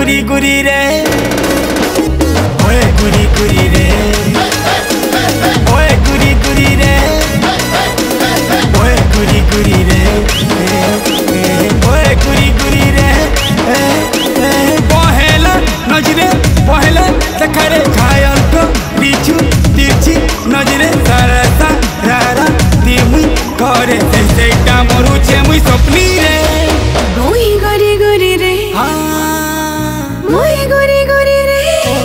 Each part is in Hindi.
गुरी गुरी रे, ओए गुरी गुरी रे, ओए गुरी गुरी रे, ओए गुरी गुरी रे, ओए गुरी गुरी रे, पहला नजरे पहला देखरे घायल को पीछू तिरछी नजरे सरसा रारा दिमुई करे सेटा मरुचे मुई सपनी रे, मुई गुरी गुरी रे, मुई गुरी गुरी रे,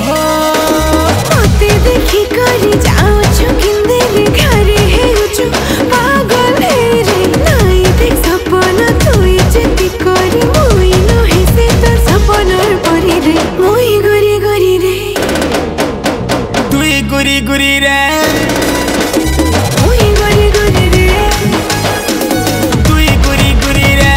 मते देखी करी जाऊछु किंदेले घरे हेउछु पागल हे रे, नाई देख सपना तुई जेती करी मुई नहे से तो सपनार परी रे, मुई गुरी गुरी रे, तुई गुरी गुरी रे, मुई गुरी गुरी रे, तुई गुरी गुरी रे,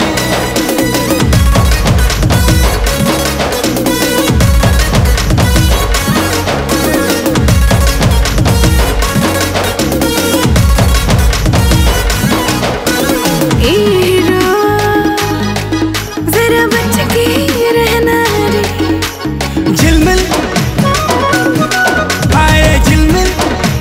जरा बच के रहना रे, झिलमिल आए झिलमिल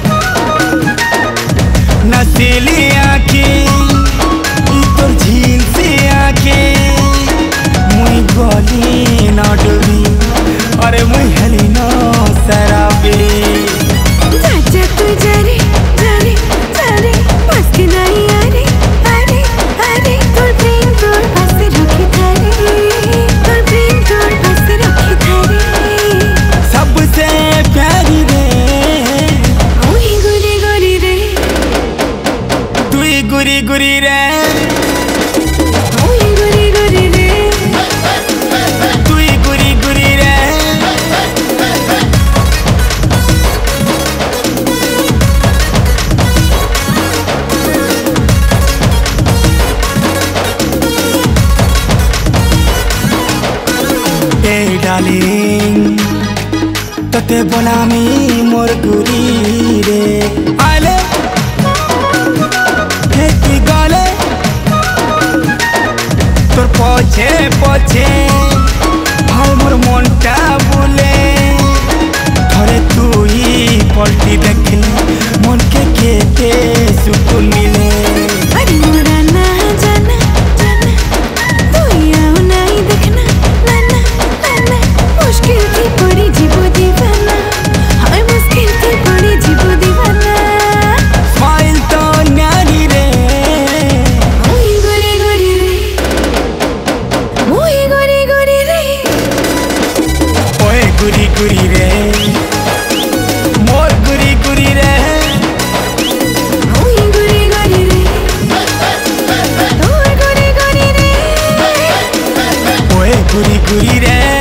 नसीली आँखें तो झील से आँखें मुई गली ना डूबी अरे मुई हली ना शराबी चाचा तू जारे जारे जारे बस के नहीं अरे अरे अरे तोर प्रेम तोर पास रखी थारे, तोर प्रेम तोर पास रखी थारे, सबसे प्यारी रे, मुई गुरी गुरी रे, तुई गुरी गुरी रे, मुई गुरी गुरी रे, तुई गुरी गुरी रे, ए डार्लिंग तते बोलामी मोर गुरी रे, आले हेती गले তোর পছে পছে ভাই মোর মনটা বলে ধরে তুই পল্টি দেখলি মনকে কেটে সুকুন মিলে अरे मोरा ना जाना जाना तू आओ नहीं देखना नाना नाना मुश्किल थी पड़ी जीवो दीवाना, हाय मुश्किल थी पड़ी जीवो दीवाना, স্মাইল তো ন্যারি রে, मुई गुरी गुरी रे, मुई गुरी गुरी रे, ওয়ে গুরি গুরি রে, মোর গুরি গুরি রে, मुई गुरी गुरी रे, तोर गुरी गुरी रे, ওয়ে গুরি গুরি রে।